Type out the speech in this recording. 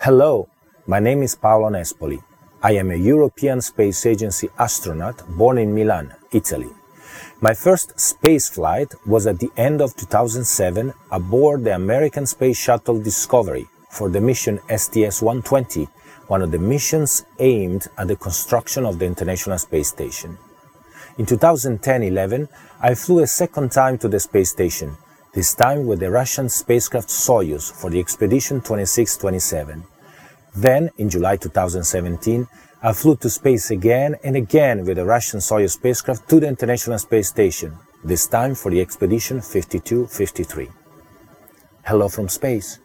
Hello, my name is Paolo Nespoli. I am a European Space Agency astronaut born in Milan, Italy. My first space flight was at the end of 2007 aboard the American Space Shuttle Discovery for the mission STS-120, one of the missions aimed at the construction of the International Space Station. In 2010-11, I flew a second time to the space station, this time with the Russian spacecraft Soyuz for the Expedition 2627. Then, in July 2017, I flew to space again and again with the Russian Soyuz spacecraft to the International Space Station, this time for the Expedition 5253. Hello from space.